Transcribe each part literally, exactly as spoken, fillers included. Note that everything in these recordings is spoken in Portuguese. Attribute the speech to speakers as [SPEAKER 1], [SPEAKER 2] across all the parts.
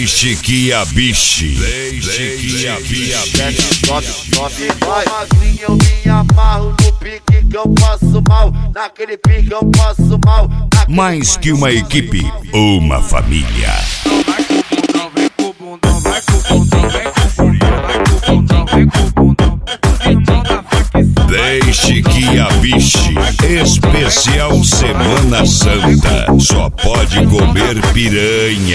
[SPEAKER 1] Deixe que a biche, deixe que a biche.
[SPEAKER 2] Magrinho, eu me amarro no pique que eu passo mal. Naquele pique eu passo mal.
[SPEAKER 1] Mais que uma equipe, uma família.
[SPEAKER 3] Vem com o bundão, vai com o bundão, vem com o bundão, vai com o bundão, vem com o bundão.
[SPEAKER 1] Deixe que a biche, especial Semana Santa, só pode comer piranha.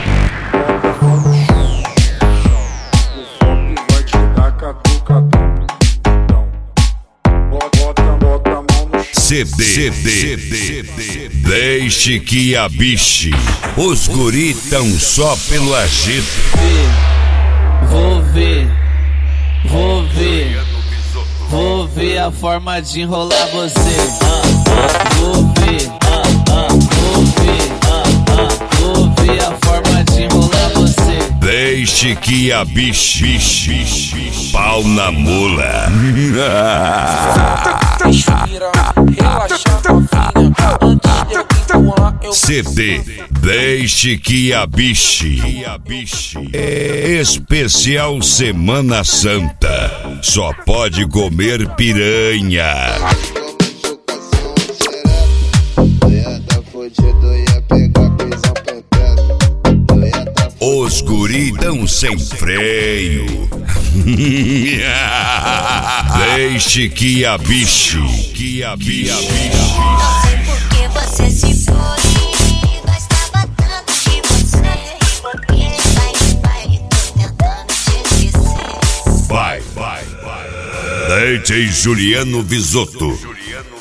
[SPEAKER 1] C D, C D, deixe que a biche, os guri tão só pelo agito.
[SPEAKER 4] Vou ver, vou ver, vou ver a forma de enrolar você. Vou ver, vou ver, vou ver a forma de enrolar você.
[SPEAKER 1] Deixe que a biche, biche, pau na mula. C D, deixe que a biche, é especial Semana Santa, só pode comer piranha. Os guri tão sem freio. Deixe que a biche, que a biche.
[SPEAKER 5] Não sei porque você se foi. Gostava tanto de você. Porque vai de baile, tô tentando te esquecer.
[SPEAKER 1] Vai, vai, vai. D J Juliano Visotto.